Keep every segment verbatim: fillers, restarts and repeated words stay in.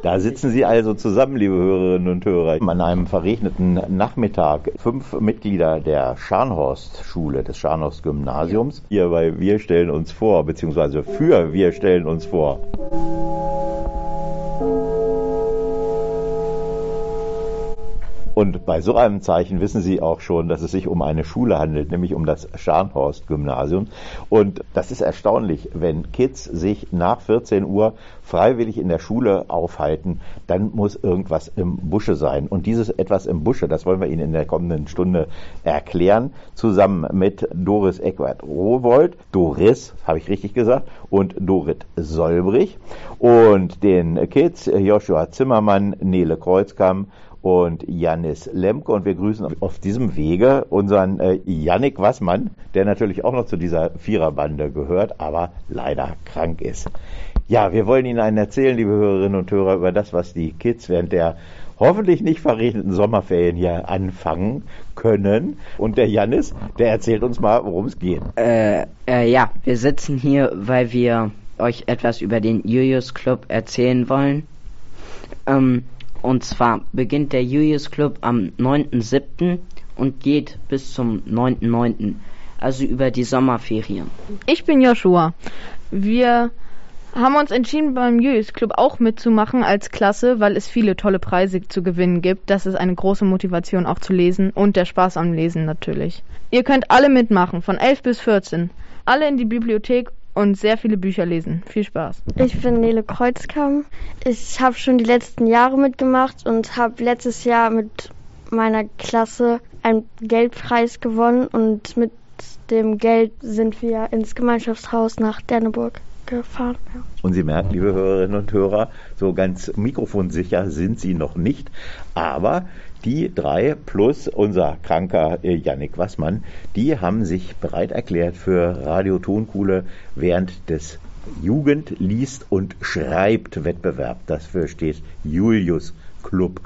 Da sitzen Sie also zusammen, liebe Hörerinnen und Hörer, an einem verregneten Nachmittag. Fünf Mitglieder der Scharnhorst-Schule, des Scharnhorst-Gymnasiums, hier bei Wir stellen uns vor, beziehungsweise für Wir stellen uns vor. Und bei so einem Zeichen wissen Sie auch schon, dass es sich um eine Schule handelt, nämlich um das Scharnhorst-Gymnasium. Und das ist erstaunlich, wenn Kids sich nach vierzehn Uhr freiwillig in der Schule aufhalten, dann muss irgendwas im Busche sein. Und dieses etwas im Busche, das wollen wir Ihnen in der kommenden Stunde erklären, zusammen mit Doris Eckwart-Rowohlt, Doris, habe ich richtig gesagt, und Dorit Solbrich und den Kids Joshua Zimmermann, Nele Kreuzkamp und Jannis Lemke. Und wir grüßen auf diesem Wege unseren äh, Jannik Wassmann, der natürlich auch noch zu dieser Viererbande gehört, aber leider krank ist. Ja, wir wollen Ihnen einen erzählen, liebe Hörerinnen und Hörer, über das, was die Kids während der hoffentlich nicht verregneten Sommerferien hier anfangen können. Und der Jannis, der erzählt uns mal, worum es geht. Äh, äh, ja, wir sitzen hier, weil wir euch etwas über den Julius Club erzählen wollen. Ähm, Und zwar beginnt der Julius Club am neunten siebten und geht bis zum neunten neunten, also über die Sommerferien. Ich bin Joshua. Wir haben uns entschieden, beim Julius Club auch mitzumachen als Klasse, weil es viele tolle Preise zu gewinnen gibt. Das ist eine große Motivation auch zu lesen und der Spaß am Lesen natürlich. Ihr könnt alle mitmachen, von elf bis vierzehn. Alle in die Bibliothek und sehr viele Bücher lesen. Viel Spaß. Ich bin Nele Kreuzkamp. Ich habe schon die letzten Jahre mitgemacht und habe letztes Jahr mit meiner Klasse einen Geldpreis gewonnen und mit dem Geld sind wir ins Gemeinschaftshaus nach Derneburg gefahren. Ja. Und Sie merken, liebe Hörerinnen und Hörer, so ganz mikrofonsicher sind Sie noch nicht, aber die drei plus unser kranker Jannik Wassmann, die haben sich bereit erklärt für Radio Tonkuhle während des Jugend liest und schreibt Wettbewerb. Dafür steht Julius Club.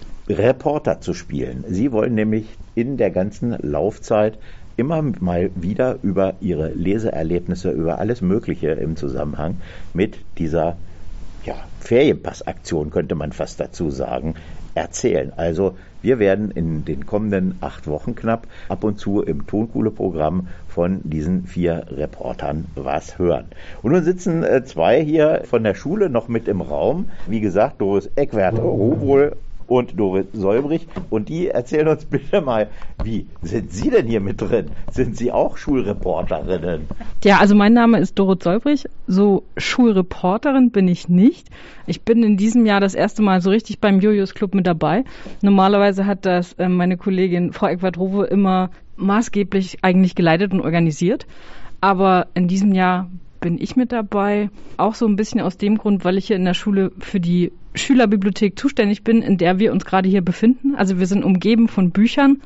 Reporter zu spielen. Sie wollen nämlich in der ganzen Laufzeit immer mal wieder über ihre Leseerlebnisse, über alles Mögliche im Zusammenhang mit dieser ja, Ferienpassaktion, könnte man fast dazu sagen, erzählen. Also wir werden in den kommenden acht Wochen knapp ab und zu im Tonkuhle-Programm von diesen vier Reportern was hören. Und nun sitzen äh, zwei hier von der Schule noch mit im Raum. Wie gesagt, Doris Eckwart-Rowohlt und Doris Solbrich. Und die erzählen uns bitte mal, wie sind Sie denn hier mit drin? Sind Sie auch Schulreporterinnen? Ja, also mein Name ist Dorit Solbrich. So Schulreporterin bin ich nicht. Ich bin in diesem Jahr das erste Mal so richtig beim Julius Club mit dabei. Normalerweise hat das äh, meine Kollegin Frau Eckwart-Rowohlt immer maßgeblich eigentlich geleitet und organisiert. Aber in diesem Jahr bin ich mit dabei, auch so ein bisschen aus dem Grund, weil ich hier in der Schule für die Schülerbibliothek zuständig bin, in der wir uns gerade hier befinden. Also wir sind umgeben von Büchern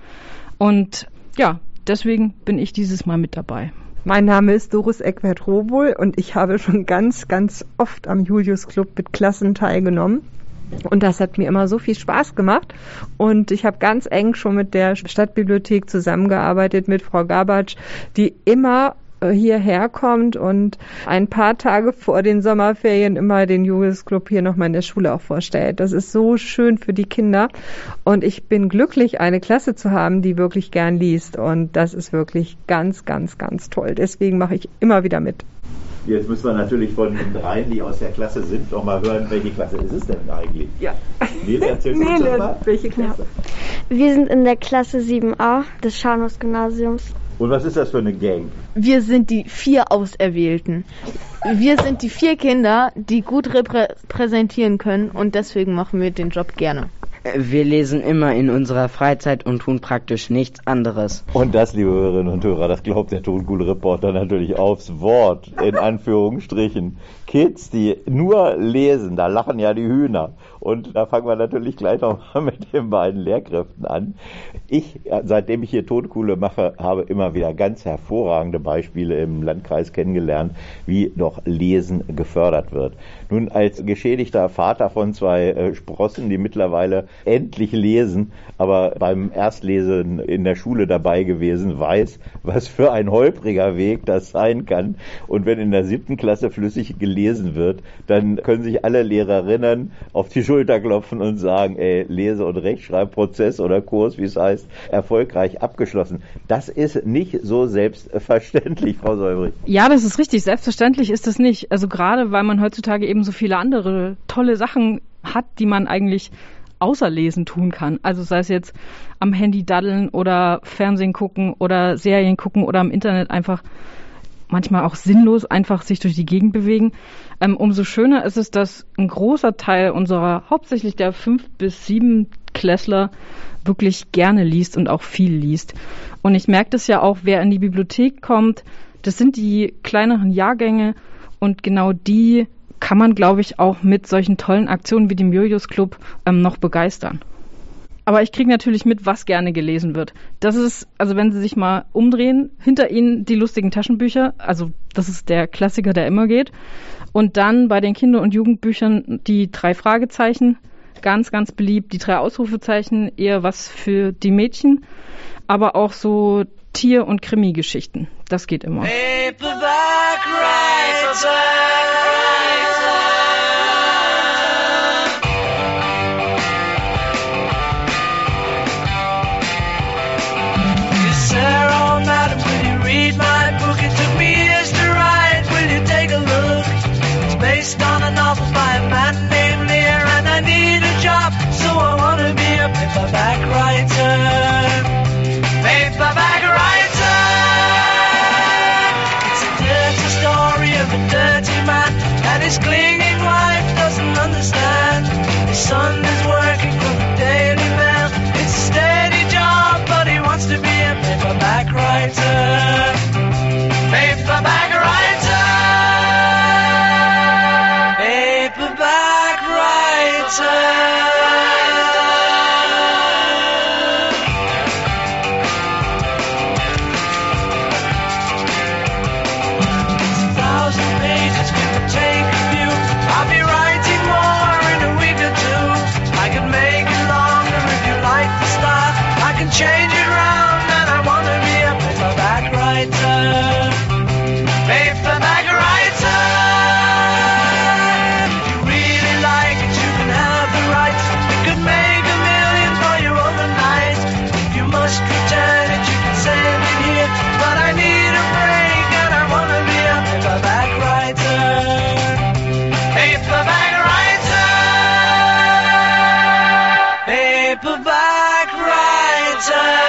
und ja, deswegen bin ich dieses Mal mit dabei. Mein Name ist Doris Eckwart-Rowohlt und ich habe schon ganz, ganz oft am Julius Club mit Klassen teilgenommen. Und das hat mir immer so viel Spaß gemacht. Und ich habe ganz eng schon mit der Stadtbibliothek zusammengearbeitet, mit Frau Gabatsch, die immer hierher kommt und ein paar Tage vor den Sommerferien immer den Julius Club hier nochmal in der Schule auch vorstellt. Das ist so schön für die Kinder und ich bin glücklich, eine Klasse zu haben, die wirklich gern liest und das ist wirklich ganz, ganz, ganz toll. Deswegen mache ich immer wieder mit. Jetzt müssen wir natürlich von den dreien, die aus der Klasse sind, noch mal hören, welche Klasse ist es denn eigentlich? Ja. Nele, erzählst du uns das mal? Welche Klasse? Ja. Wir sind in der Klasse sieben a des Scharnhorst-Gymnasiums. Und was ist das für eine Gang? Wir sind die vier Auserwählten. Wir sind die vier Kinder, die gut repräsentieren können und deswegen machen wir den Job gerne. Wir lesen immer in unserer Freizeit und tun praktisch nichts anderes. Und das, liebe Hörerinnen und Hörer, das glaubt der Tonkuhle-Reporter natürlich aufs Wort, in Anführungsstrichen. Kids, die nur lesen, da lachen ja die Hühner. Und da fangen wir natürlich gleich nochmal mit den beiden Lehrkräften an. Ich, seitdem ich hier Tonkuhle mache, habe immer wieder ganz hervorragende Beispiele im Landkreis kennengelernt, wie doch Lesen gefördert wird. Nun, als geschädigter Vater von zwei äh, Sprossen, die mittlerweile endlich lesen, aber beim Erstlesen in der Schule dabei gewesen, weiß, was für ein holpriger Weg das sein kann. Und wenn in der siebten Klasse flüssig gelesen wird, dann können sich alle Lehrerinnen auf die Schulter klopfen und sagen, ey, Lese- und Rechtschreibprozess oder Kurs, wie es heißt, erfolgreich abgeschlossen. Das ist nicht so selbstverständlich, Frau Säubrich. Ja, das ist richtig. Selbstverständlich ist das nicht. Also gerade, weil man heutzutage eben so viele andere tolle Sachen hat, die man eigentlich außer Lesen tun kann. Also sei es jetzt am Handy daddeln oder Fernsehen gucken oder Serien gucken oder im Internet einfach manchmal auch sinnlos einfach sich durch die Gegend bewegen. Ähm, umso schöner ist es, dass ein großer Teil unserer, hauptsächlich der fünf bis sieben Klässler, wirklich gerne liest und auch viel liest. Und ich merke das ja auch, wer in die Bibliothek kommt, das sind die kleineren Jahrgänge und genau die kann man, glaube ich, auch mit solchen tollen Aktionen wie dem Julius Club ähm, noch begeistern. Aber ich kriege natürlich mit, was gerne gelesen wird. Das ist, also wenn Sie sich mal umdrehen, hinter Ihnen die lustigen Taschenbücher, also das ist der Klassiker, der immer geht. Und dann bei den Kinder- und Jugendbüchern die drei Fragezeichen, ganz, ganz beliebt, die drei Ausrufezeichen, eher was für die Mädchen, aber auch so Tier- und Krimi-Geschichten. Das geht immer. Paperback writer. Sarah, madam, will you read my book? It took me years to write. Will you take a look? It's based on a novel by a man named Lear, and I need a job, so I want to be a paperback writer. Paperback writer. It's a dirty story of a dirty man, and his clinging wife doesn't understand. His son is working for the Daily Mail. It's a steady job, but he wants to be a paperback writer. Paperback writer. Paperback writer. Change it round, and I want to be a paperback writer. Paperback writer. If you really like it, you can have the rights. You could make a million for you overnight. If you must return it, you can send it here. But I need a break, and I want to be a paperback writer. Paperback writer. Paperback writer.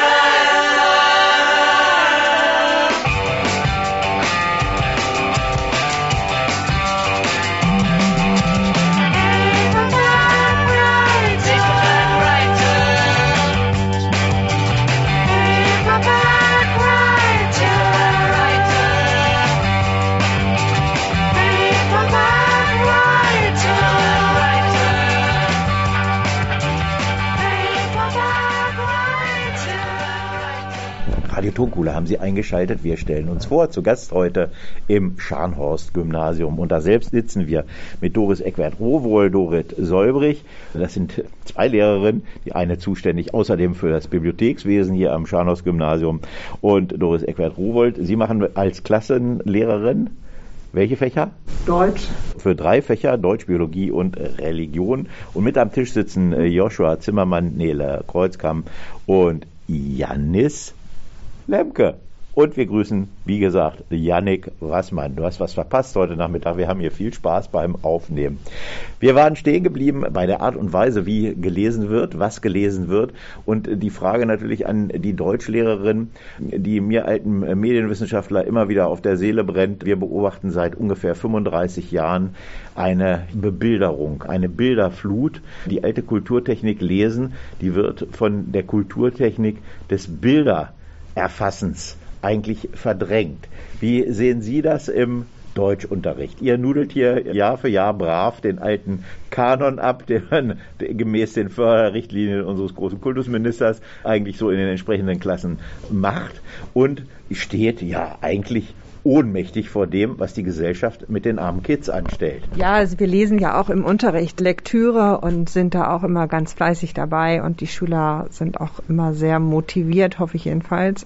Radio Tonkula haben Sie eingeschaltet. Wir stellen uns vor, zu Gast heute im Scharnhorst-Gymnasium. Und da selbst sitzen wir mit Doris Eckwert-Rowohl, Dorit Säubrich. Das sind zwei Lehrerinnen, die eine zuständig außerdem für das Bibliothekswesen hier am Scharnhorst-Gymnasium. Und Doris Eckwert-Rowohl, Sie machen als Klassenlehrerin welche Fächer? Deutsch. Für drei Fächer, Deutsch, Biologie und Religion. Und mit am Tisch sitzen Joshua Zimmermann, Nele Kreuzkamp und Jannis Lemke. Und wir grüßen, wie gesagt, Jannik Wassmann. Du hast was verpasst heute Nachmittag. Wir haben hier viel Spaß beim Aufnehmen. Wir waren stehen geblieben bei der Art und Weise, wie gelesen wird, was gelesen wird. Und die Frage natürlich an die Deutschlehrerin, die mir alten Medienwissenschaftler immer wieder auf der Seele brennt. Wir beobachten seit ungefähr fünfunddreißig Jahren eine Bebilderung, eine Bilderflut. Die alte Kulturtechnik lesen, die wird von der Kulturtechnik des Bildererfassens eigentlich verdrängt. Wie sehen Sie das im Deutschunterricht? Ihr nudelt hier Jahr für Jahr brav den alten Kanon ab, den man gemäß den Förderrichtlinien unseres großen Kultusministers eigentlich so in den entsprechenden Klassen macht und steht ja eigentlich ohnmächtig vor dem, was die Gesellschaft mit den armen Kids anstellt. Ja, also wir lesen ja auch im Unterricht Lektüre und sind da auch immer ganz fleißig dabei und die Schüler sind auch immer sehr motiviert, hoffe ich jedenfalls.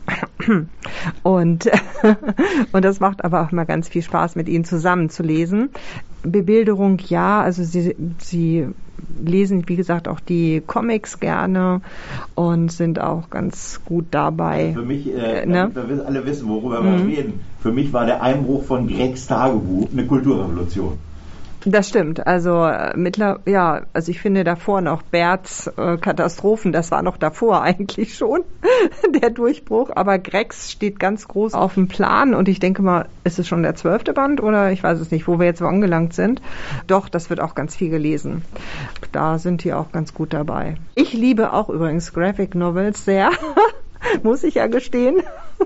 Und, und das macht aber auch immer ganz viel Spaß, mit ihnen zusammen zu lesen. Bebilderung, ja, also sie, sie lesen, wie gesagt, auch die Comics gerne und sind auch ganz gut dabei. Für mich, äh, ne? damit wir alle wissen, worüber mhm. wir reden, für mich war der Einbruch von Gregs Tagebuch eine Kulturrevolution. Das stimmt. Also äh, mittler, ja, also ich finde davor noch Berts äh, Katastrophen, das war noch davor eigentlich schon der Durchbruch, aber Gregs steht ganz groß auf dem Plan und ich denke mal, ist es schon der zwölfte Band oder ich weiß es nicht, wo wir jetzt so angelangt sind. Doch, das wird auch ganz viel gelesen. Da sind die auch ganz gut dabei. Ich liebe auch übrigens Graphic Novels sehr, muss ich ja gestehen.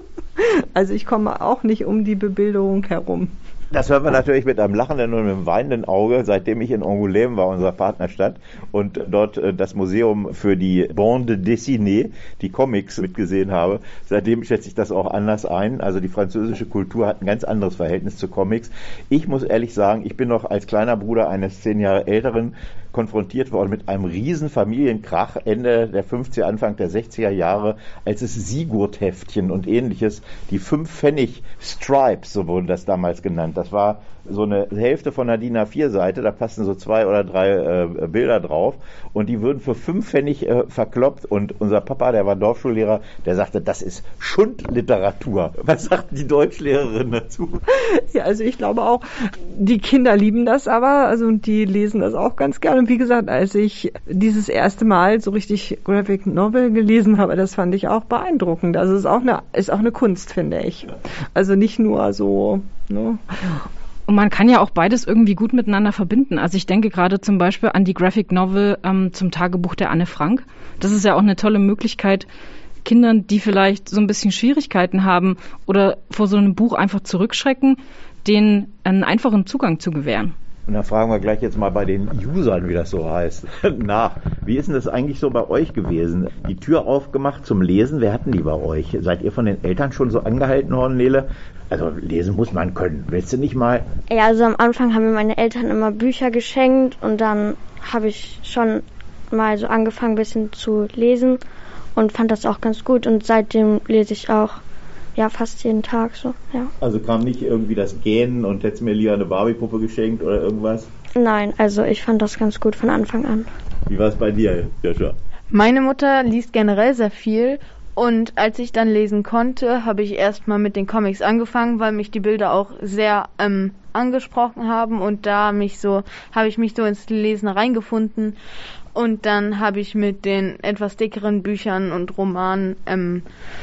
Also ich komme auch nicht um die Bebilderung herum. Das hören wir natürlich mit einem lachenden und einem weinenden Auge, seitdem ich in Angoulême war, unserer Partnerstadt, und dort äh, das Museum für die Bande dessinée, die Comics, mitgesehen habe. Seitdem schätze ich das auch anders ein. Also die französische Kultur hat ein ganz anderes Verhältnis zu Comics. Ich muss ehrlich sagen, ich bin noch als kleiner Bruder eines zehn Jahre älteren konfrontiert worden mit einem riesen Familienkrach Ende der fünfziger, Anfang der sechziger Jahre, als es Sigurd-Heftchen und ähnliches, die fünf Pfennig Stripes, so wurde das damals genannt. Das war so eine Hälfte von einer D I N A vier Seite, da passten so zwei oder drei äh, Bilder drauf und die würden für fünf Pfennig äh, verkloppt und unser Papa, der war Dorfschullehrer, der sagte, das ist Schundliteratur. Was sagt die Deutschlehrerin dazu? Ja, also ich glaube auch, die Kinder lieben das aber, also und die lesen das auch ganz gerne. Und wie gesagt, als ich dieses erste Mal so richtig Graphic Novel gelesen habe, das fand ich auch beeindruckend. Also es ist auch eine, ist auch eine Kunst, finde ich. Also nicht nur so, ne? Und man kann ja auch beides irgendwie gut miteinander verbinden. Also ich denke gerade zum Beispiel an die Graphic Novel ähm, zum Tagebuch der Anne Frank. Das ist ja auch eine tolle Möglichkeit, Kindern, die vielleicht so ein bisschen Schwierigkeiten haben oder vor so einem Buch einfach zurückschrecken, denen einen einfachen Zugang zu gewähren. Und dann fragen wir gleich jetzt mal bei den Usern, wie das so heißt, nach. Wie ist denn das eigentlich so bei euch gewesen? Die Tür aufgemacht zum Lesen, wer hatten die bei euch? Seid ihr von den Eltern schon so angehalten worden, Nele? Also lesen muss man können. Willst du nicht mal? Ja, also am Anfang haben mir meine Eltern immer Bücher geschenkt und dann habe ich schon mal so angefangen, ein bisschen zu lesen und fand das auch ganz gut. Und seitdem lese ich auch ja fast jeden Tag so, ja. Also kam nicht irgendwie das Gähnen und hättest mir lieber eine Barbie-Puppe geschenkt oder irgendwas? Nein, also ich fand das ganz gut von Anfang an. Wie war es bei dir, Joscha? Meine Mutter liest generell sehr viel und als ich dann lesen konnte, habe ich erstmal mit den Comics angefangen, weil mich die Bilder auch sehr ähm, angesprochen haben und da mich so habe ich mich so ins Lesen reingefunden und dann habe ich mit den etwas dickeren Büchern und Romanen ähm,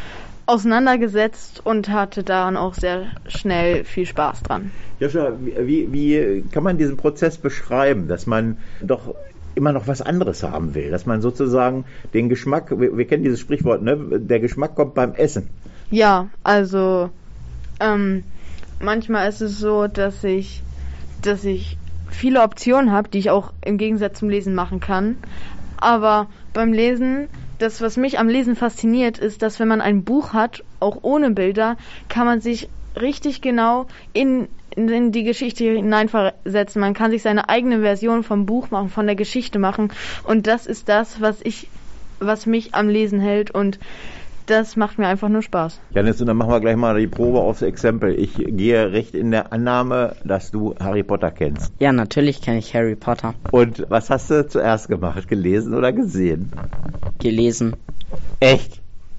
auseinandergesetzt und hatte daran auch sehr schnell viel Spaß dran. Joscha, wie, wie kann man diesen Prozess beschreiben, dass man doch immer noch was anderes haben will, dass man sozusagen den Geschmack, wir, wir kennen dieses Sprichwort, ne? Der Geschmack kommt beim Essen. Ja, also ähm, manchmal ist es so, dass ich, dass ich viele Optionen habe, die ich auch im Gegensatz zum Lesen machen kann, aber beim Lesen, das, was mich am Lesen fasziniert, ist, dass wenn man ein Buch hat, auch ohne Bilder, kann man sich richtig genau in, in, in die Geschichte hineinversetzen. Man kann sich seine eigene Version vom Buch machen, von der Geschichte machen. Und das ist das, was ich, was mich am Lesen hält. Und das macht mir einfach nur Spaß. Janis, und dann machen wir gleich mal die Probe aufs Exempel. Ich gehe recht in der Annahme, dass du Harry Potter kennst. Ja, natürlich kenne ich Harry Potter. Und was hast du zuerst gemacht? Gelesen oder gesehen? Gelesen. Echt?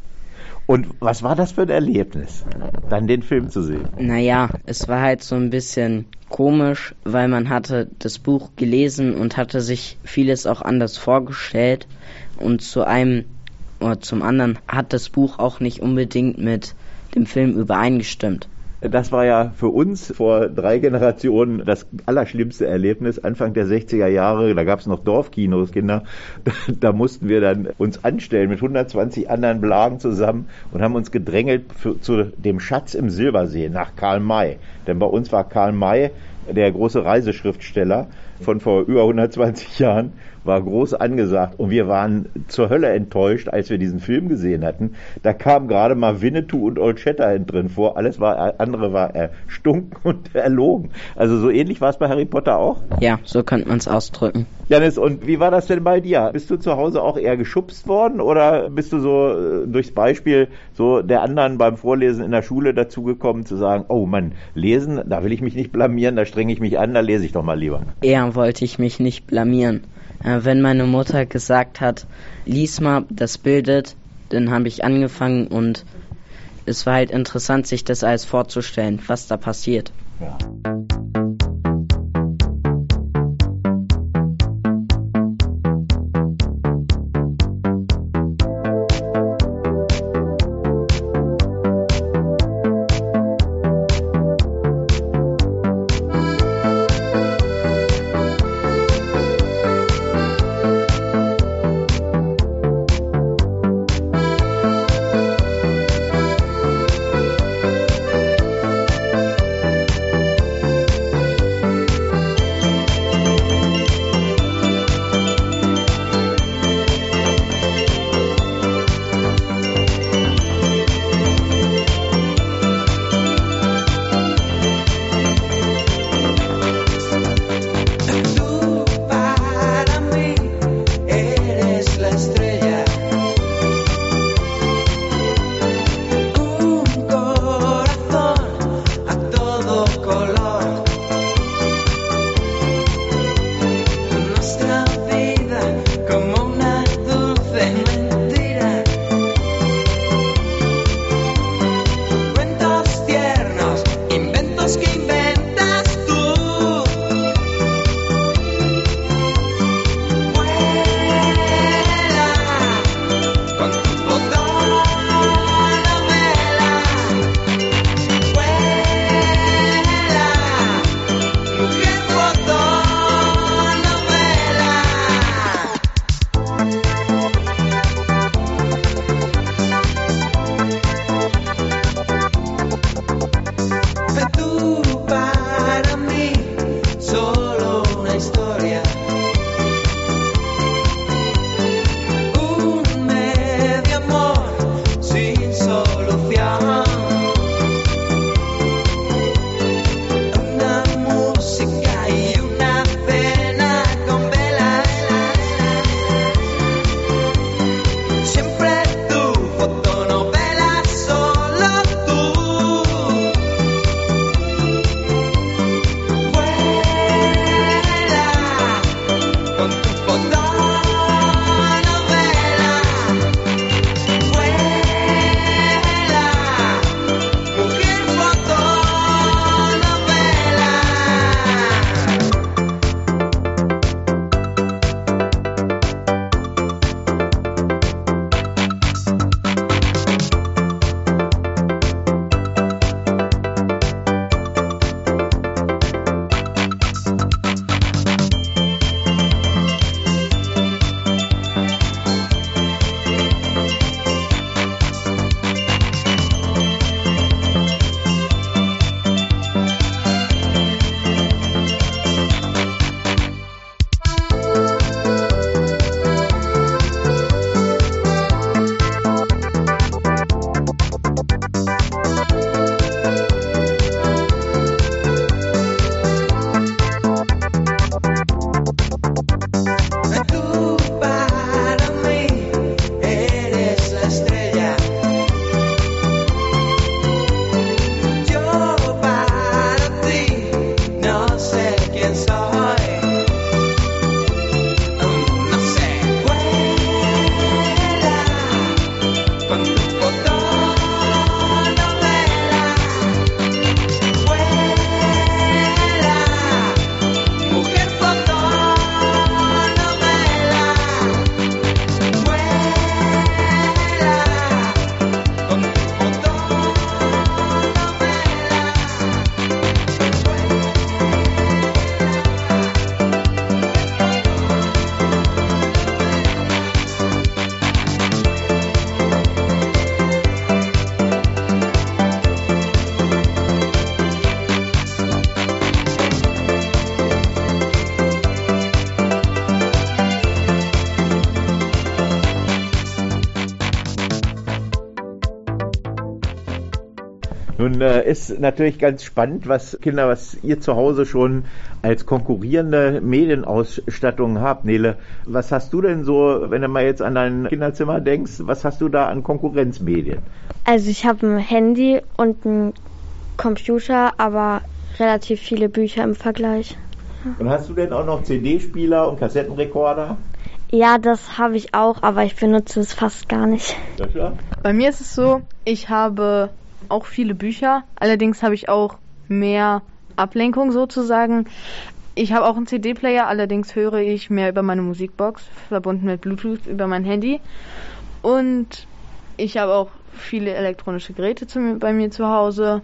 Und was war das für ein Erlebnis, dann den Film zu sehen? Naja, es war halt so ein bisschen komisch, weil man hatte das Buch gelesen und hatte sich vieles auch anders vorgestellt. Und zu einem oder zum anderen hat das Buch auch nicht unbedingt mit dem Film übereingestimmt. Das war ja für uns vor drei Generationen das allerschlimmste Erlebnis. Anfang der sechziger Jahre, da gab es noch Dorfkinos, Kinder. Da, da mussten wir dann uns anstellen mit hundertzwanzig anderen Blagen zusammen und haben uns gedrängelt für, zu dem Schatz im Silbersee nach Karl May. Denn bei uns war Karl May der große Reiseschriftsteller, von vor über hundertzwanzig Jahren war groß angesagt und wir waren zur Hölle enttäuscht, als wir diesen Film gesehen hatten. Da kam gerade mal Winnetou und Old Shatterhand drin vor, alles war, andere war erstunken und erlogen. Also so ähnlich war es bei Harry Potter auch? Ja, so könnte man es ausdrücken. Janis, und wie war das denn bei dir? Bist du zu Hause auch eher geschubst worden oder bist du so äh, durchs Beispiel so der anderen beim Vorlesen in der Schule dazugekommen zu sagen, oh Mann, lesen, da will ich mich nicht blamieren, da strenge ich mich an, da lese ich doch mal lieber. Eher wollte ich mich nicht blamieren. Äh, wenn meine Mutter gesagt hat, lies mal, das bildet, dann habe ich angefangen und es war halt interessant, sich das alles vorzustellen, was da passiert. Ja. Nun äh, ist natürlich ganz spannend, was Kinder, was ihr zu Hause schon als konkurrierende Medienausstattung habt. Nele, was hast du denn so, wenn du mal jetzt an dein Kinderzimmer denkst, was hast du da an Konkurrenzmedien? Also ich habe ein Handy und einen Computer, aber relativ viele Bücher im Vergleich. Und hast du denn auch noch C D-Spieler und Kassettenrekorder? Ja, das habe ich auch, aber ich benutze es fast gar nicht. Joshua? Bei mir ist es so, ich habe auch viele Bücher, allerdings habe ich auch mehr Ablenkung sozusagen. Ich habe auch einen C D-Player, allerdings höre ich mehr über meine Musikbox, verbunden mit Bluetooth über mein Handy. Und ich habe auch viele elektronische Geräte zu, bei mir zu Hause.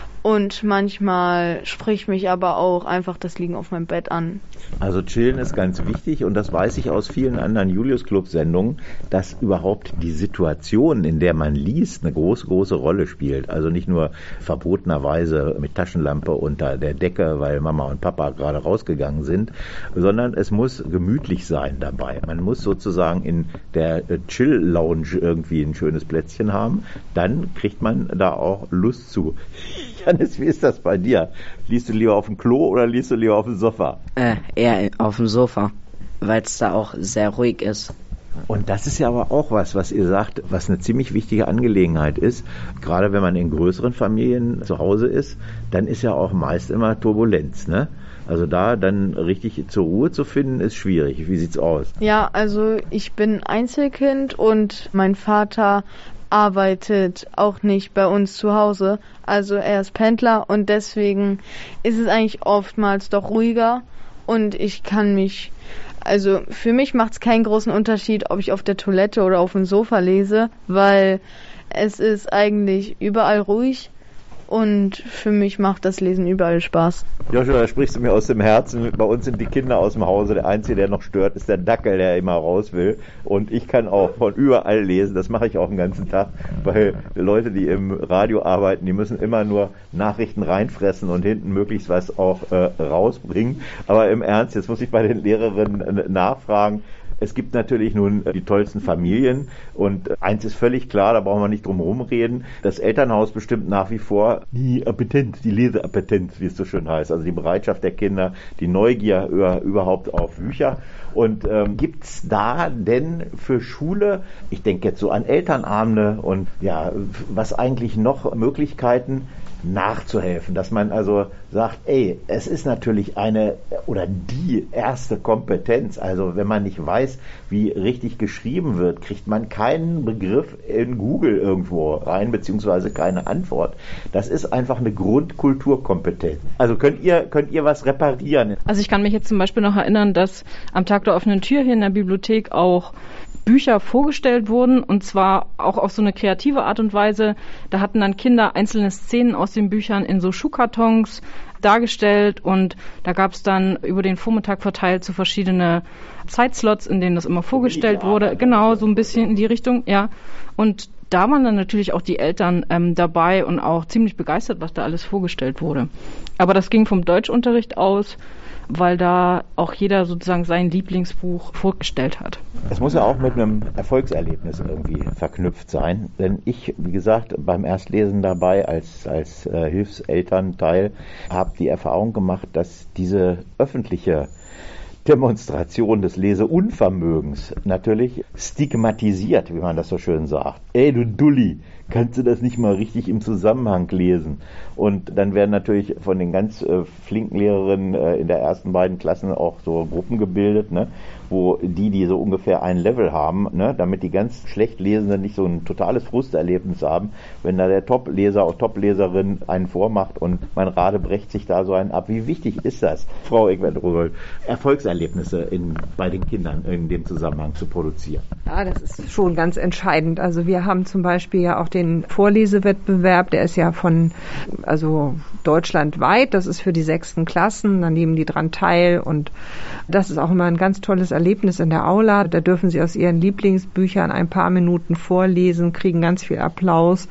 Und manchmal spricht mich aber auch einfach das Liegen auf meinem Bett an. Also chillen ist ganz wichtig und das weiß ich aus vielen anderen Julius-Club-Sendungen, dass überhaupt die Situation, in der man liest, eine große, große Rolle spielt. Also nicht nur verbotenerweise mit Taschenlampe unter der Decke, weil Mama und Papa gerade rausgegangen sind, sondern es muss gemütlich sein dabei. Man muss sozusagen in der Chill-Lounge irgendwie ein schönes Plätzchen haben. Dann kriegt man da auch Lust zu. Janis, wie ist das bei dir? Liest du lieber auf dem Klo oder liest du lieber auf dem Sofa? Äh, eher auf dem Sofa, weil es da auch sehr ruhig ist. Und das ist ja aber auch was, was ihr sagt, was eine ziemlich wichtige Angelegenheit ist. Gerade wenn man in größeren Familien zu Hause ist, dann ist ja auch meist immer Turbulenz, ne? Also da dann richtig zur Ruhe zu finden, ist schwierig. Wie sieht's aus? Ja, also ich bin Einzelkind und mein Vater arbeitet auch nicht bei uns zu Hause. Also er ist Pendler und deswegen ist es eigentlich oftmals doch ruhiger und ich kann mich, also für mich macht es keinen großen Unterschied, ob ich auf der Toilette oder auf dem Sofa lese, weil es ist eigentlich überall ruhig. Und für mich macht das Lesen überall Spaß. Joshua, da sprichst du mir aus dem Herzen. Bei uns sind die Kinder aus dem Hause. Der Einzige, der noch stört, ist der Dackel, der immer raus will. Und ich kann auch von überall lesen. Das mache ich auch den ganzen Tag. Weil Leute, die im Radio arbeiten, die müssen immer nur Nachrichten reinfressen und hinten möglichst was auch äh, rausbringen. Aber im Ernst, jetzt muss ich bei den Lehrerinnen äh, nachfragen. Es gibt natürlich nun die tollsten Familien und eins ist völlig klar, da brauchen wir nicht drum herum reden. Das Elternhaus bestimmt nach wie vor die Appetenz, die Leseappetenz, wie es so schön heißt. Also die Bereitschaft der Kinder, die Neugier über, überhaupt auf Bücher. Und ähm, gibt's da denn für Schule, ich denke jetzt so an Elternabende und ja, was eigentlich noch Möglichkeiten nachzuhelfen, dass man also sagt, ey, es ist natürlich eine oder die erste Kompetenz, also wenn man nicht weiß, wie richtig geschrieben wird, kriegt man keinen Begriff in Google irgendwo rein, beziehungsweise keine Antwort. Das ist einfach eine Grundkulturkompetenz. Also könnt ihr, könnt ihr was reparieren? Also ich kann mich jetzt zum Beispiel noch erinnern, dass am Tag der offenen Tür hier in der Bibliothek auch Bücher vorgestellt wurden und zwar auch auf so eine kreative Art und Weise. Da hatten dann Kinder einzelne Szenen aus den Büchern in so Schuhkartons dargestellt und da gab es dann über den Vormittag verteilt so verschiedene Zeitslots, in denen das immer vorgestellt wurde. Genau, so ein bisschen in die Richtung, ja. Und da waren dann natürlich auch die Eltern ähm, dabei und auch ziemlich begeistert, was da alles vorgestellt wurde. Aber das ging vom Deutschunterricht aus, weil da auch jeder sozusagen sein Lieblingsbuch vorgestellt hat. Es muss ja auch mit einem Erfolgserlebnis irgendwie verknüpft sein, denn ich, wie gesagt, beim Erstlesen dabei als, als äh, Hilfselternteil habe die Erfahrung gemacht, dass diese öffentliche Demonstration des Leseunvermögens natürlich stigmatisiert, wie man das so schön sagt. Ey, du Dulli, kannst du das nicht mal richtig im Zusammenhang lesen? Und dann werden natürlich von den ganz äh, flinken Lehrerinnen äh, in der ersten beiden Klassen auch so Gruppen gebildet, ne, wo die, die so ungefähr ein Level haben, ne, damit die ganz schlecht Lesenden nicht so ein totales Frusterlebnis haben, wenn da der Top-Leser oder Top-Leserin einen vormacht und mein Rade brecht sich da so einen ab. Wie wichtig ist das, Frau Egwert-Röhl, Erfolgserlebnisse in, bei den Kindern in dem Zusammenhang zu produzieren? Ja, das ist schon ganz entscheidend. Also wir haben zum Beispiel ja auch den Vorlesewettbewerb, der ist ja von, also deutschlandweit, das ist für die sechsten Klassen, dann nehmen die dran teil und das ist auch immer ein ganz tolles Erlebnis in der Aula. Da dürfen sie aus ihren Lieblingsbüchern ein paar Minuten vorlesen, kriegen ganz viel Applaus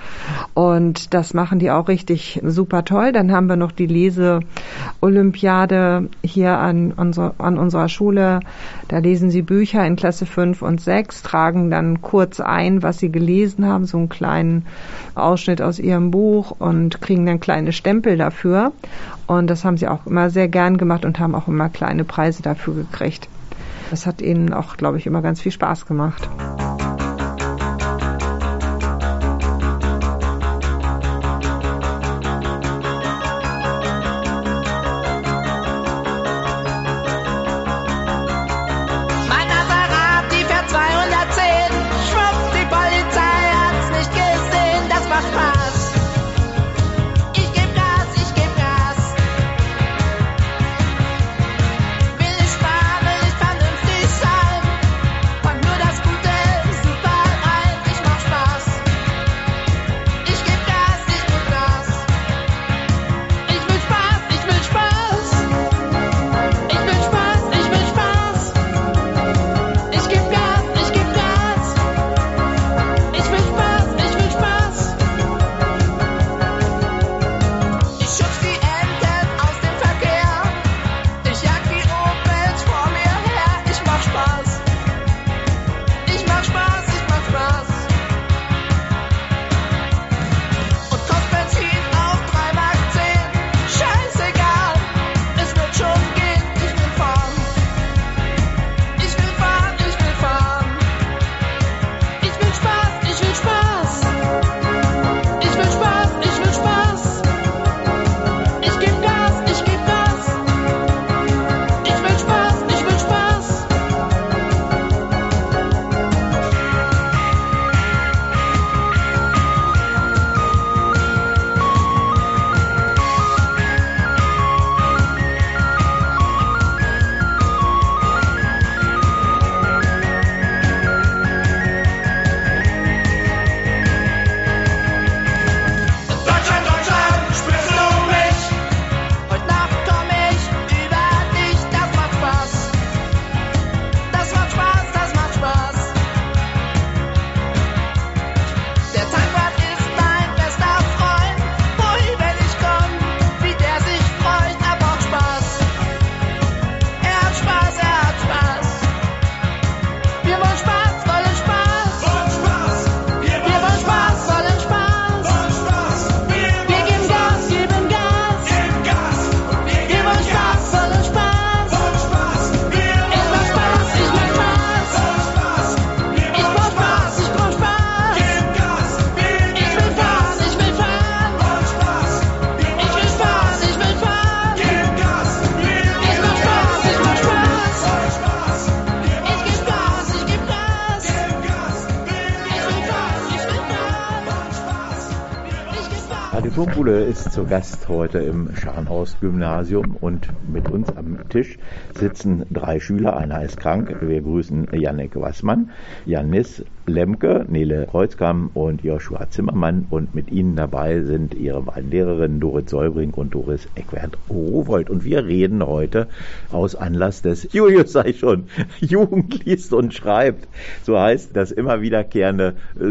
und das machen die auch richtig super toll. Dann haben wir noch die Lese-Olympiade hier an, unser, an unserer Schule. Da lesen sie Bücher in Klasse fünf und sechs, tragen dann kurz ein, was sie gelesen haben, so einen kleinen einen Ausschnitt aus ihrem Buch und kriegen dann kleine Stempel dafür. Und das haben sie auch immer sehr gern gemacht und haben auch immer kleine Preise dafür gekriegt. Das hat ihnen auch, glaube ich, immer ganz viel Spaß gemacht. Die Turmschule ist zu Gast heute im Scharnhorst-Gymnasium und mit uns am Tisch sitzen drei Schüler. Einer ist krank. Wir grüßen Jannik Wassmann, Janis Lemke, Nele Kreuzkamp und Joshua Zimmermann. Und mit ihnen dabei sind ihre beiden Lehrerinnen Dorit Säubrink und Doris Eckwert-Rowold. Und wir reden heute aus Anlass des Julius, sag ich schon, Jugend liest und schreibt. So heißt das immer wiederkehrende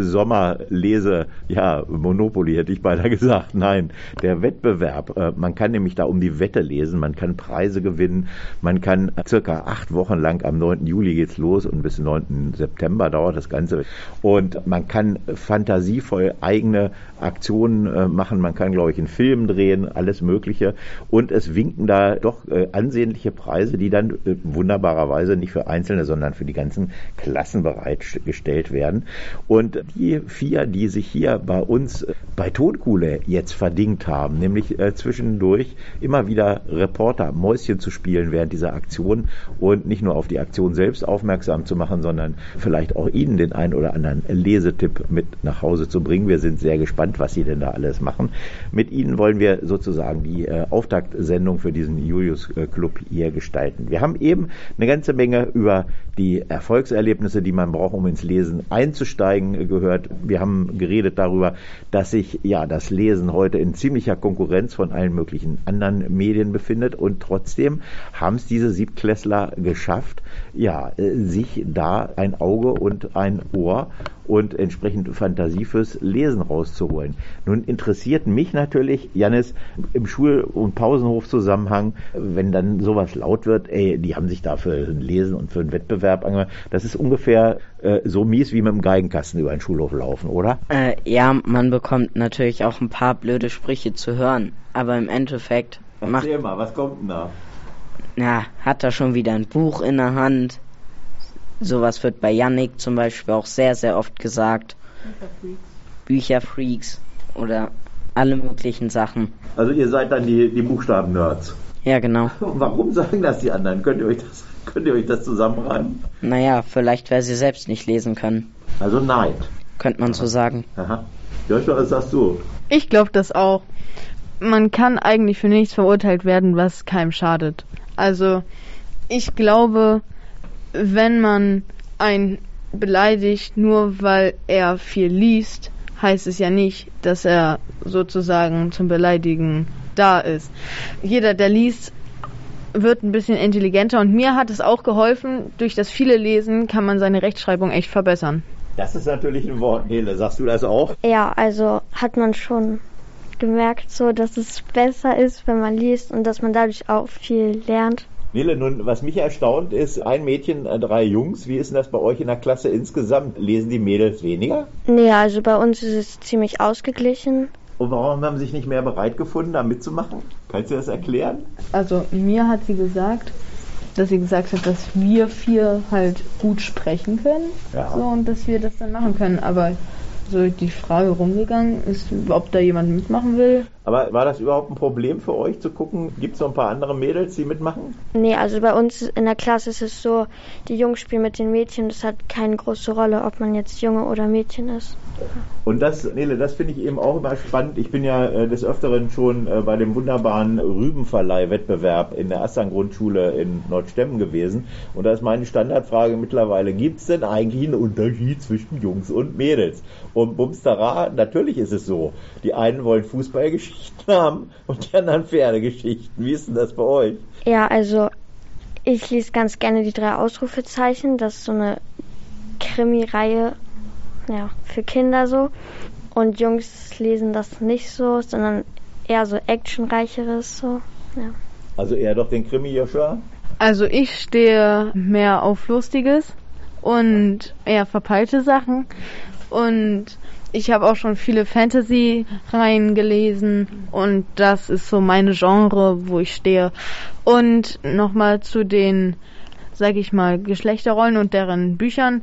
Sommerlese, ja, Monopoly hätte ich beinahe gesagt. Nein, der Wettbewerb. Man kann nämlich da um die Wette lesen, man kann Preise gewinnen, man kann circa acht Wochen lang, am neunten Juli geht's los und bis neunten September dauert das Ganze. Und man kann fantasievoll eigene Aktionen äh, machen, man kann, glaube ich, einen Film drehen, alles Mögliche. Und es winken da doch äh, ansehnliche Preise, die dann äh, wunderbarerweise nicht für Einzelne, sondern für die ganzen Klassen bereitgestellt werden. Und die vier, die sich hier bei uns äh, bei Tonkuhle jetzt verdingt haben, nämlich äh, zwischendurch immer wieder Reporter, Mäuschen zu spielen während dieser Aktion und nicht nur auf die Aktion selbst aufmerksam zu machen, sondern vielleicht auch Ihnen den einen oder anderen Lesetipp mit nach Hause zu bringen. Wir sind sehr gespannt, was Sie denn da alles machen. Mit Ihnen wollen wir sozusagen die äh, Auftaktsendung für diesen Julius äh, Club hier gestalten. Wir haben eben eine ganze Menge über die Erfolgserlebnisse, die man braucht, um ins Lesen einzusteigen, äh, gehört. Wir haben geredet darüber, dass sich ja das Lesen heute in ziemlicher Konkurrenz von allen möglichen anderen Medien befindet und trotzdem haben es diese Siebtklässler geschafft, ja, äh, sich da ein Auge und ein Ohr und entsprechend Fantasie fürs Lesen rauszuholen. Nun interessiert mich natürlich, Jannis, im Schul- und Pausenhof-Zusammenhang, wenn dann sowas laut wird, ey, die haben sich da für ein Lesen und für einen Wettbewerb angemacht. Das ist ungefähr äh, so mies wie mit dem Geigenkasten über einen Schulhof laufen, oder? Äh, ja, man bekommt natürlich auch ein paar blöde Sprüche zu hören, aber im Endeffekt macht, Erzähl mal, was kommt denn da? na, hat er schon wieder ein Buch in der Hand. Sowas wird bei Yannick zum Beispiel auch sehr, sehr oft gesagt. Bücherfreaks oder alle möglichen Sachen. Also ihr seid dann die, die Buchstaben-Nerds. Ja, genau. Warum sagen das die anderen? Könnt ihr euch das, könnt ihr euch das zusammenreimen? Naja, vielleicht, weil sie selbst nicht lesen können. Also Neid. Könnte man so sagen. Aha. Joshua, was sagst du? Ich glaube das auch. Man kann eigentlich für nichts verurteilt werden, was keinem schadet. Also, ich glaube, wenn man einen beleidigt, nur weil er viel liest, heißt es ja nicht, dass er sozusagen zum Beleidigen da ist. Jeder, der liest, wird ein bisschen intelligenter und mir hat es auch geholfen, durch das viele Lesen kann man seine Rechtschreibung echt verbessern. Das ist natürlich ein Wort, Nele. Sagst du das auch? Ja, also hat man schon gemerkt, so dass es besser ist, wenn man liest und dass man dadurch auch viel lernt. Nele, nun, was mich erstaunt ist, ein Mädchen, drei Jungs. Wie ist denn das bei euch in der Klasse insgesamt? Lesen die Mädels weniger? Nee, also bei uns ist es ziemlich ausgeglichen. Und warum haben sie sich nicht mehr bereit gefunden, da mitzumachen? Kannst du das erklären? Also mir hat sie gesagt, dass sie gesagt hat, dass wir vier halt gut sprechen können, Ja. so, und dass wir das dann machen können. Aber so die Frage rumgegangen ist, ob da jemand mitmachen will. Aber war das überhaupt ein Problem für euch zu gucken? Gibt es noch ein paar andere Mädels, die mitmachen? Nee, also bei uns in der Klasse ist es so, die Jungs spielen mit den Mädchen, das hat keine große Rolle, ob man jetzt Junge oder Mädchen ist. Und das, Nele, das finde ich eben auch immer spannend. Ich bin ja äh, des Öfteren schon äh, bei dem wunderbaren Rübenverleih-Wettbewerb in der Astern-Grundschule in Nordstemmen gewesen. Und da ist meine Standardfrage mittlerweile, gibt es denn eigentlich einen Unterschied zwischen Jungs und Mädels? Und bumstara, natürlich ist es so. Die einen wollen Fußballgeschichten haben und die anderen Pferdegeschichten. Wie ist denn das bei euch? Ja, also ich lese ganz gerne die drei Ausrufezeichen, das ist so eine Krimi-Reihe, ja, für Kinder so. Und Jungs lesen das nicht so, sondern eher so actionreicheres so, ja. Also eher doch den Krimi, Joshua? Also ich stehe mehr auf Lustiges und eher verpeilte Sachen. Und ich habe auch schon viele Fantasy-Reihen gelesen und das ist so meine Genre, wo ich stehe. Und nochmal zu den, sag ich mal, Geschlechterrollen und deren Büchern.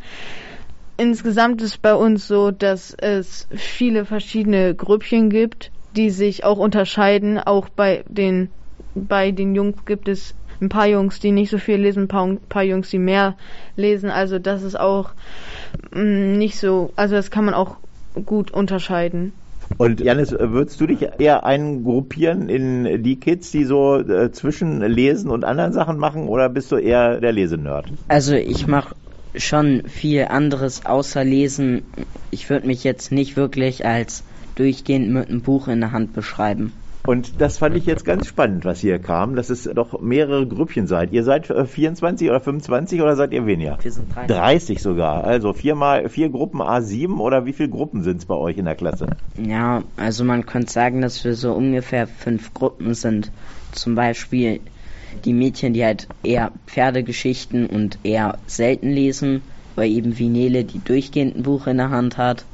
Insgesamt ist bei uns so, dass es viele verschiedene Grüppchen gibt, die sich auch unterscheiden. Auch bei den, bei den Jungs gibt es ein paar Jungs, die nicht so viel lesen, ein paar, ein paar Jungs, die mehr lesen. Also das ist auch mh, nicht so, also das kann man auch gut unterscheiden. Und Jannis, würdest du dich eher eingruppieren in die Kids, die so äh, zwischen Lesen und anderen Sachen machen, oder bist du eher der Lesenerd? Also ich mache schon viel anderes außer Lesen. Ich würde mich jetzt nicht wirklich als durchgehend mit einem Buch in der Hand beschreiben. Und das fand ich jetzt ganz spannend, was hier kam, dass es doch mehrere Grüppchen seid. Ihr seid vierundzwanzig oder fünfundzwanzig oder seid ihr weniger? Wir sind dreißig. dreißig sogar. Also viermal, vier Gruppen A sieben oder wie viele Gruppen sind es bei euch in der Klasse? Ja, also man könnte sagen, dass wir so ungefähr fünf Gruppen sind. Zum Beispiel die Mädchen, die halt eher Pferdegeschichten und eher selten lesen, weil eben wie Nele, die durchgehend ein Buch in der Hand hat.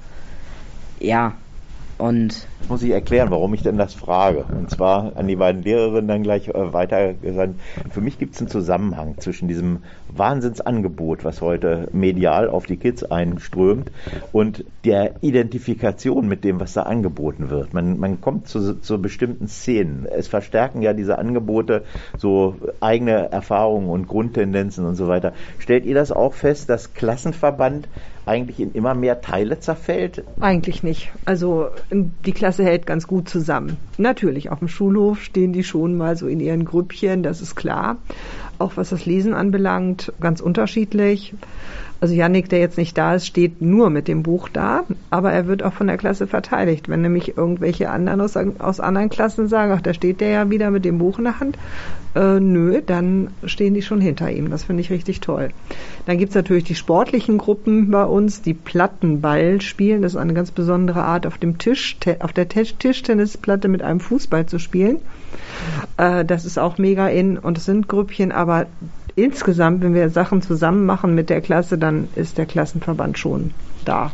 Ja, und Jetzt muss ich erklären, warum ich denn das frage. Und zwar an die beiden Lehrerinnen dann gleich äh, weiter gesagt. Für mich gibt es einen Zusammenhang zwischen diesem Wahnsinnsangebot, was heute medial auf die Kids einströmt, und der Identifikation mit dem, was da angeboten wird. Man, man kommt zu, zu bestimmten Szenen. Es verstärken ja diese Angebote so eigene Erfahrungen und Grundtendenzen und so weiter. Stellt ihr das auch fest, dass Klassenverband eigentlich in immer mehr Teile zerfällt? Eigentlich nicht. Also die Klasse hält ganz gut zusammen. Natürlich, auf dem Schulhof stehen die schon mal so in ihren Grüppchen, das ist klar. auch was das Lesen anbelangt, ganz unterschiedlich. Also Yannick, der jetzt nicht da ist, steht nur mit dem Buch da, aber er wird auch von der Klasse verteidigt. Wenn nämlich irgendwelche anderen aus, aus anderen Klassen sagen, ach, da steht der ja wieder mit dem Buch in der Hand, äh, nö, dann stehen die schon hinter ihm. Das finde ich richtig toll. Dann gibt's natürlich die sportlichen Gruppen bei uns, die Plattenball spielen. Das ist eine ganz besondere Art, auf dem Tisch, auf der Tischtennisplatte mit einem Fußball zu spielen. Äh, das ist auch mega in und es sind Grüppchen, aber insgesamt, wenn wir Sachen zusammen machen mit der Klasse, dann ist der Klassenverband schon da.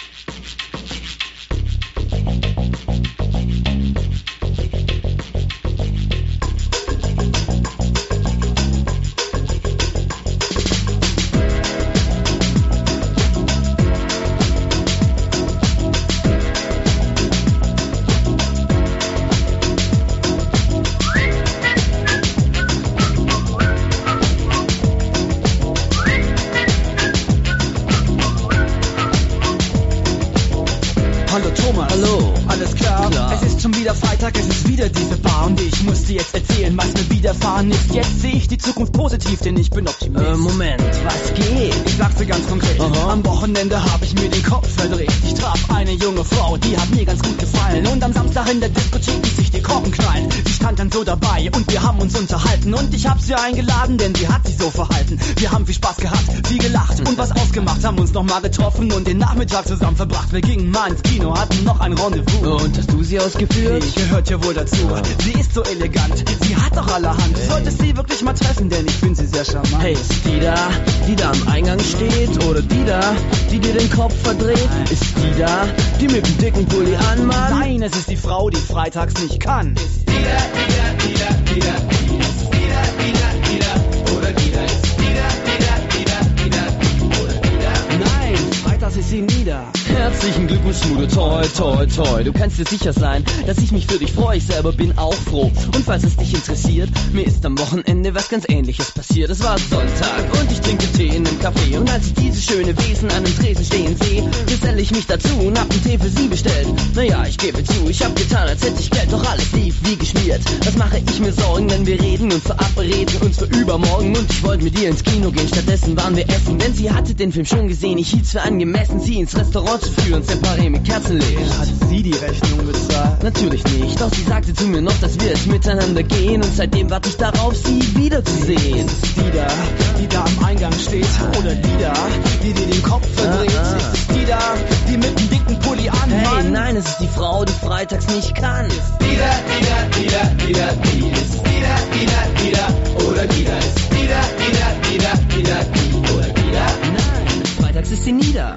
Ist. Jetzt sehe ich die Zukunft positiv, denn ich bin Optimist. Äh, Moment, was geht? Ich sag's dir ganz konkret. Aha. Am Wochenende habe ich mir den Kopf verdreht. Ich traf eine junge Frau, die hat mir ganz gut gefallen. Und am Samstag in der Diskothek ließ sich die Korken knallen. Sie stand dann so dabei und wir haben uns unterhalten. Und ich hab sie eingeladen, denn sie hat sich so verhalten. Wir haben viel Spaß gehabt, viel gelacht und was ausgemacht. Haben uns nochmal getroffen und den Nachmittag zusammen verbracht. Wir gingen mal ins Kino, hatten noch ein Rendezvous. Und hast du sie ausgeführt? Ich gehört ja wohl dazu. Sie ist so elegant, sie hat doch allerhand. Du solltest sie wirklich mal treffen, denn ich finde sie sehr charmant. Hey, ist die da, die da am Eingang steht? Oder die da, die dir den Kopf verdreht? Ist die da, die mit dem dicken Pulli anmacht? Nein, es ist die Frau, die freitags nicht kann. Ist die da, die da, die da, die da, die ist die da, die da, die da, oder die da, ist die da, die da, die da, die da, die oder die da? Nein, freitags ist sie nie da. Herzlichen Glückwunsch, Mude, toi, toi, toi. Du kannst dir sicher sein, dass ich mich für dich freue. Ich selber bin auch froh. Und falls es dich interessiert, mir ist am Wochenende was ganz Ähnliches passiert. Es war Sonntag und ich trinke Tee in einem Café. Und als ich dieses schöne Wesen an dem Tresen stehen sehe, geselle ich mich dazu und hab einen Tee für sie bestellt. Naja, ich gebe zu, ich hab getan, als hätte ich Geld, doch alles lief wie geschmiert. Was mache ich mir Sorgen, wenn wir reden und verabreden uns für übermorgen? Und ich wollte mit ihr ins Kino gehen, stattdessen waren wir essen. Denn sie hatte den Film schon gesehen, ich hielt's für angemessen, sie ins Restaurant zu führen, separé mit Kerzenlicht. Hat sie die Rechnung bezahlt? Natürlich nicht, doch sie sagte zu mir noch, dass wir jetzt miteinander gehen. Und seitdem warte ich darauf, sie wiederzusehen. Ist es die da, die da am Eingang steht? Oder die da, die dir den Kopf verdreht? Ah, ah. Ist es die da, die mit dem dicken Pulli an? Hey, nein, es ist die Frau, die freitags nicht kann. Ist die da, die da, die da, die da, die ist die da, die da, die da, oder die da, ist die da, die da, die da, die da, die oder die da? Nein, freitags ist sie nie da.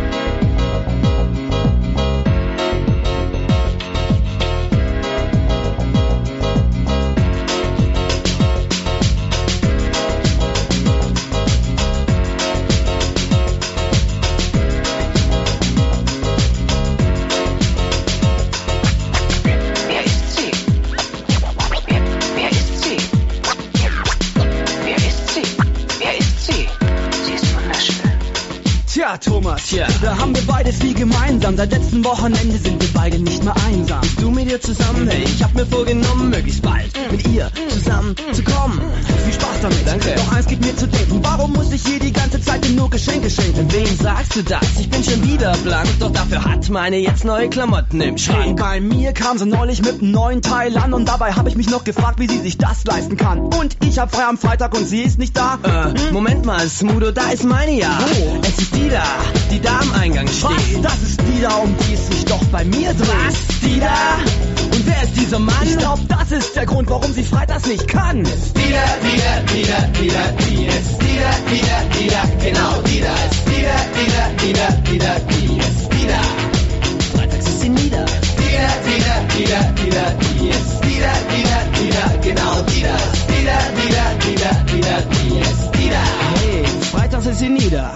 Thomas, ja. Da haben wir beide viel gemeinsam. Seit letzten Wochenende sind wir beide nicht mehr einsam. Bist du mit ihr zusammen? Hey, ich hab mir vorgenommen, möglichst bald mit ihr zusammen zu kommen. Viel Spaß damit. Danke. Doch eins gibt mir zu denken. Warum muss ich ihr die ganze Zeit nur Geschenke schenken? Wem sagst du das? Ich bin schon wieder blank. Doch dafür hat meine jetzt neue Klamotten im Schrank. Hey, bei mir kam sie neulich mit einem neuen Teil an. Und dabei habe ich mich noch gefragt, wie sie sich das leisten kann. Und ich hab frei am Freitag und sie ist nicht da. Äh, Moment mal, Smudo, da ist meine ja. Wo? Es ist die da, die da am Eingang steht. Was? Das ist die da, um die es sich doch bei mir dreht. Was? Die da? Und wer ist dieser Mann? Ich glaub, das ist der Grund, warum sie freitags nicht kann. Ist die da, die da, die da, die da, die ist die da, die da, die da, genau die da. Ist die da, die da, die da, die da, die ist die da. Freitags ist sie nie da. Die da, die da, die da, die da, die ist die da, die da, die da, genau die da. Ist die da, die da, die da, die da, die ist die da. Hey, freitags ist sie nie da.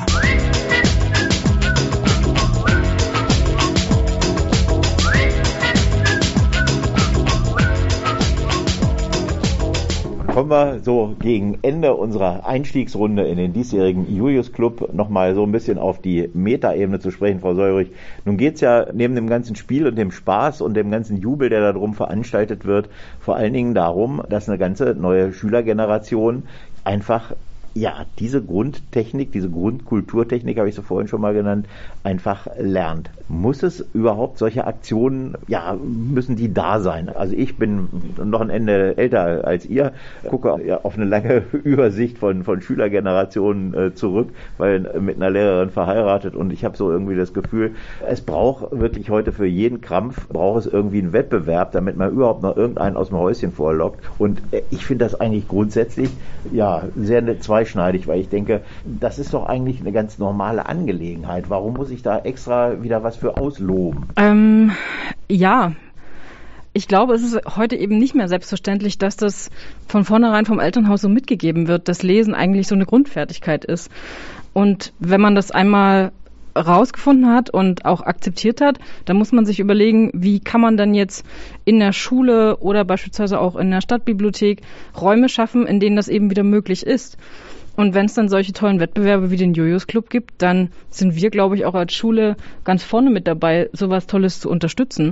Kommen wir so gegen Ende unserer Einstiegsrunde in den diesjährigen Julius Club nochmal so ein bisschen auf die Metaebene zu sprechen, Frau Seurich. Nun geht's ja neben dem ganzen Spiel und dem Spaß und dem ganzen Jubel, der darum veranstaltet wird, vor allen Dingen darum, dass eine ganze neue Schülergeneration einfach ja, diese Grundtechnik, diese Grundkulturtechnik, habe ich so vorhin schon mal genannt, einfach lernt. Muss es überhaupt solche Aktionen, ja, müssen die da sein? Also ich bin noch ein Ende älter als ihr, gucke ja, auf eine lange Übersicht von, von Schülergenerationen äh, zurück, weil mit einer Lehrerin verheiratet, und ich habe so irgendwie das Gefühl, es braucht wirklich heute für jeden Krampf, braucht es irgendwie einen Wettbewerb, damit man überhaupt noch irgendeinen aus dem Häuschen vorlockt. Und äh, ich finde das eigentlich grundsätzlich, ja, sehr eine zwei schneidig, weil ich denke, das ist doch eigentlich eine ganz normale Angelegenheit. Warum muss ich da extra wieder was für ausloben? Ähm, ja, ich glaube, es ist heute eben nicht mehr selbstverständlich, dass das von vornherein vom Elternhaus so mitgegeben wird, dass Lesen eigentlich so eine Grundfertigkeit ist. Und wenn man das einmal rausgefunden hat und auch akzeptiert hat, dann muss man sich überlegen, wie kann man dann jetzt in der Schule oder beispielsweise auch in der Stadtbibliothek Räume schaffen, in denen das eben wieder möglich ist. Und wenn es dann solche tollen Wettbewerbe wie den Jojos Club gibt, dann sind wir, glaube ich, auch als Schule ganz vorne mit dabei, sowas Tolles zu unterstützen.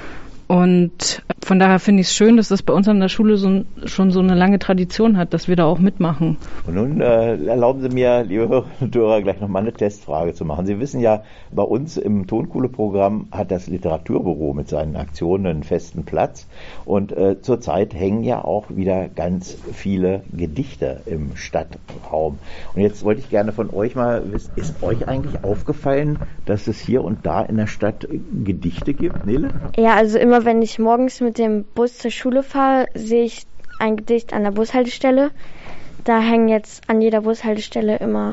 Und von daher finde ich es schön, dass das bei uns an der Schule so, schon so eine lange Tradition hat, dass wir da auch mitmachen. Und nun äh, erlauben Sie mir, liebe Hörer und Hörer, gleich nochmal eine Testfrage zu machen. Sie wissen ja, bei uns im Tonkuhle-Programm hat das Literaturbüro mit seinen Aktionen einen festen Platz. Und äh, zurzeit hängen ja auch wieder ganz viele Gedichte im Stadtraum. Und jetzt wollte ich gerne von euch mal wissen, ist euch eigentlich aufgefallen, dass es hier und da in der Stadt Gedichte gibt, Nele? Ja, also immer wenn ich morgens mit dem Bus zur Schule fahre, sehe ich ein Gedicht an der Bushaltestelle. Da hängen jetzt an jeder Bushaltestelle immer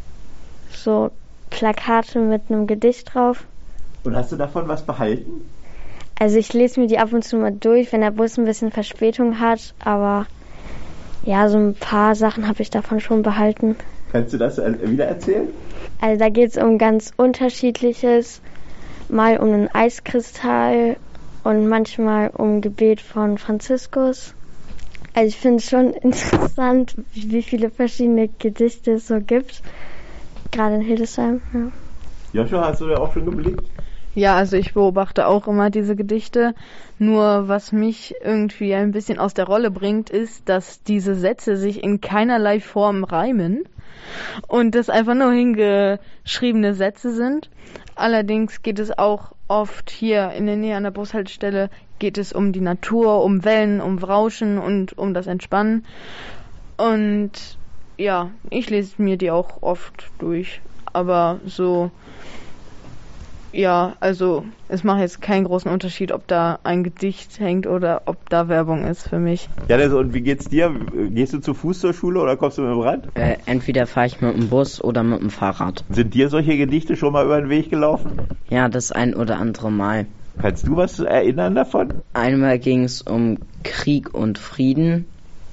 so Plakate mit einem Gedicht drauf. Und hast du davon was behalten? Also ich lese mir die ab und zu mal durch, wenn der Bus ein bisschen Verspätung hat, aber ja, so ein paar Sachen habe ich davon schon behalten. Kannst du das wieder erzählen? Also da geht es um ganz Unterschiedliches, mal um einen Eiskristall und manchmal um Gebet von Franziskus. Also ich finde es schon interessant, wie viele verschiedene Gedichte es so gibt, gerade in Hildesheim. Ja. Joshua, hast du da auch schon geblickt? Ja, also ich beobachte auch immer diese Gedichte. Nur was mich irgendwie ein bisschen aus der Rolle bringt, ist, dass diese Sätze sich in keinerlei Form reimen und das einfach nur hingeschriebene Sätze sind. Allerdings geht es auch oft hier in der Nähe an der Bushaltestelle, geht es um die Natur, um Wellen, um Rauschen und um das Entspannen. Und ja, ich lese mir die auch oft durch. Aber so, ja, also es macht jetzt keinen großen Unterschied, ob da ein Gedicht hängt oder ob da Werbung ist für mich. Ja, also, und wie geht's dir? Gehst du zu Fuß zur Schule oder kommst du mit dem Rad? Äh, entweder fahre ich mit dem Bus oder mit dem Fahrrad. Sind dir solche Gedichte schon mal über den Weg gelaufen? Ja, das ein oder andere Mal. Kannst du was erinnern davon? Einmal ging es um Krieg und Frieden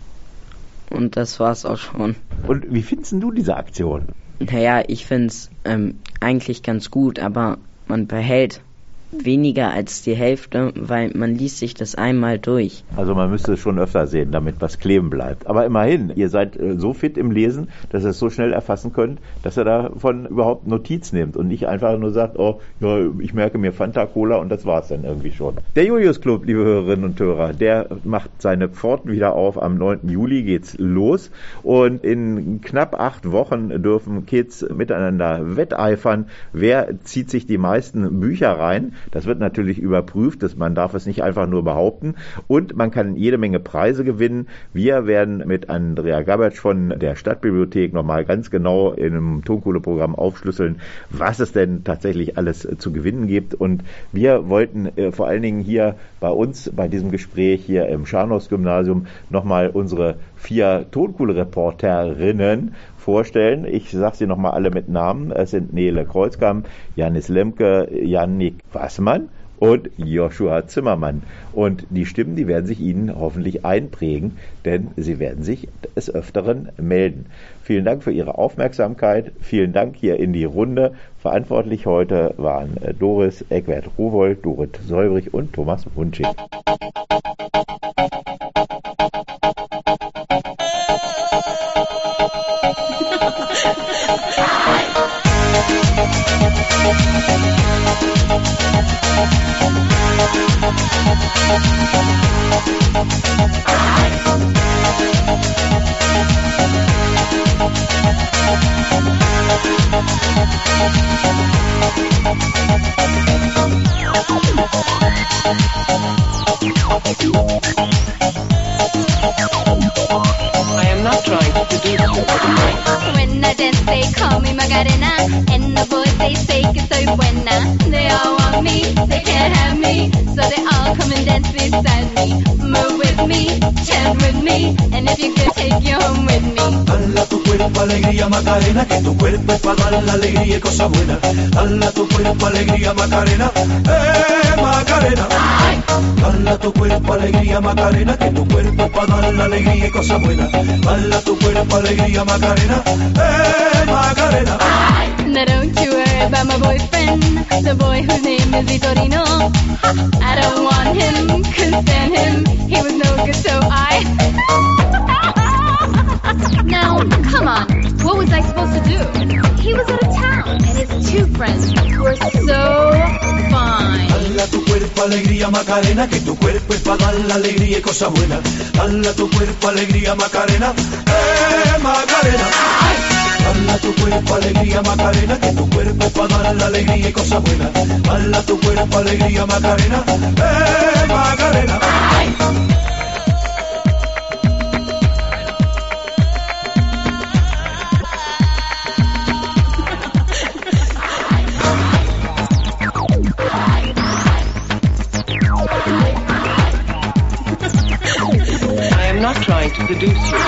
und das war's auch schon. Und wie findest du diese Aktion? Naja, ich find's ähm, eigentlich ganz gut, aber man behält weniger als die Hälfte, weil man liest sich das einmal durch. Also man müsste es schon öfter sehen, damit was kleben bleibt. Aber immerhin, ihr seid so fit im Lesen, dass ihr es so schnell erfassen könnt, dass ihr davon überhaupt Notiz nehmt und nicht einfach nur sagt, oh, ja, ich merke mir Fanta, Cola und das war's dann irgendwie schon. Der Julius Club, liebe Hörerinnen und Hörer, der macht seine Pforten wieder auf. Am neunten Juli geht's los und in knapp acht Wochen dürfen Kids miteinander wetteifern. Wer zieht sich die meisten Bücher rein? Das wird natürlich überprüft, dass man darf es nicht einfach nur behaupten und man kann jede Menge Preise gewinnen. Wir werden mit Andrea Gabertsch von der Stadtbibliothek nochmal ganz genau in einem Tonkuhle-Programm aufschlüsseln, was es denn tatsächlich alles äh, zu gewinnen gibt. Und wir wollten äh, vor allen Dingen hier bei uns, bei diesem Gespräch hier im Scharnhorst-Gymnasium nochmal unsere vier Tonkuhle-Reporterinnen vorstellen. Ich sage sie nochmal alle mit Namen. Es sind Nele Kreuzkamp, Janis Lemke, Jannik Wassmann und Joshua Zimmermann. Und die Stimmen, die werden sich Ihnen hoffentlich einprägen, denn sie werden sich des Öfteren melden. Vielen Dank für Ihre Aufmerksamkeit. Vielen Dank hier in die Runde. Verantwortlich heute waren Doris Eckwert-Rowohl, Dorit Säubrich und Thomas Wunschig. I I am not trying to seduce you. When I dance, they call me Macarena, and the boys they say que soy buena. They all want me, they can't have me, so they all come and dance beside me. Move with me, chant with me, and if you could take you home with me. Dala tu cuerpo alegría Macarena, que tu cuerpo es para dar la alegría y cosas buenas. Dala tu cuerpo alegría Macarena, eh Macarena. Dala tu cuerpo alegría Macarena, que tu cuerpo es para dar la alegría y cosas buenas. Dala tu cuerpo alegría Macarena, eh Macarena. Now don't you worry about my boyfriend, the boy whose name is Vitorino. I don't want him, couldn't stand him, he was no good, so I... Now, come on, what was I supposed to do? He was out of town, and his two friends were so fine. Dala tu cuerpo alegría Macarena, que tu cuerpo es para dar la alegría y cosas buenas. Dala tu cuerpo alegría Macarena, eh Macarena. Dala tu cuerpo alegría Macarena, que tu cuerpo es para dar la alegría y cosas buenas. Dala tu cuerpo alegría Macarena, eh Macarena. I am not trying to seduce you.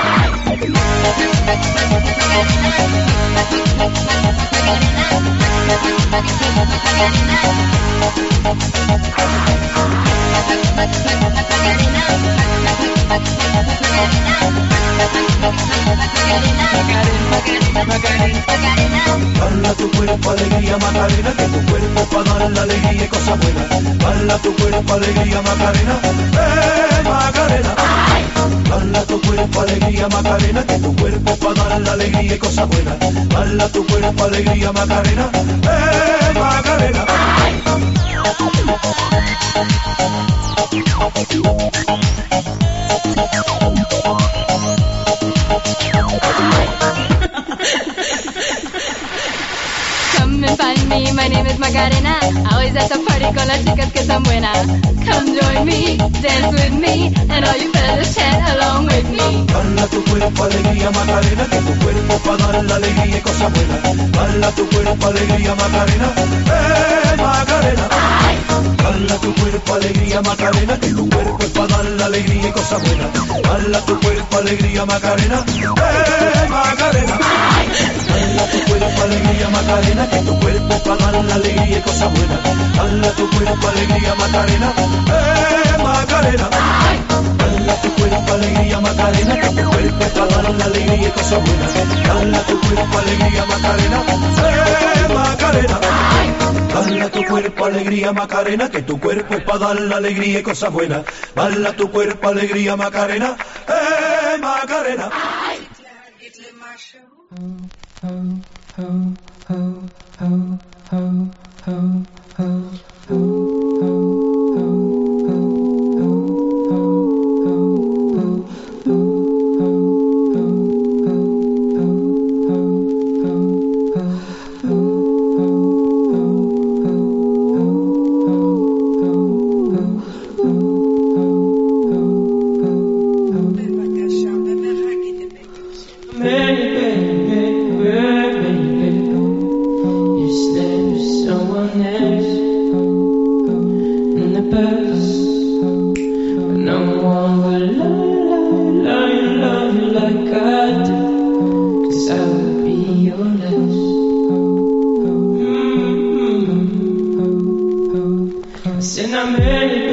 Dala tu cuerpo alegría Macarena, que tu cuerpo es para dar la alegría y cosas buenas. Dala tu cuerpo alegría Macarena, eh Macarena. Dala tu cuerpo alegría Macarena, que tu cuerpo es para dar la alegría y cosas buenas. Dala tu cuerpo alegría Macarena, eh Macarena. Come and find me, my name is Macarena. Always at the party con las chicas que son buenas. Come join me, dance with me, and all you fellas chant along with me. Dala tu cuerpo alegría Macarena, que tu cuerpo es para dar la alegría y cosas buenas. Dala tu cuerpo alegría Macarena, eh Macarena. Dala tu cuerpo alegría Macarena, que tu cuerpo es para dar la alegría y cosas buenas. Dala tu cuerpo alegría Macarena, eh Macarena. Dala tu cuerpo alegría Macarena, que tu cuerpo es para dar la alegría y cosas buenas. Dala tu cuerpo alegría Macarena, eh Macarena. Dala tu cuerpo alegría Macarena, que tu cuerpo es para dar la alegría y cosas buenas. Dala tu cuerpo alegría Macarena, eh Macarena. Dala tu cuerpo alegría Macarena, que tu cuerpo es para dar la alegría y cosas buenas. Dala tu cuerpo alegría Macarena, eh Macarena. Sin I'm ready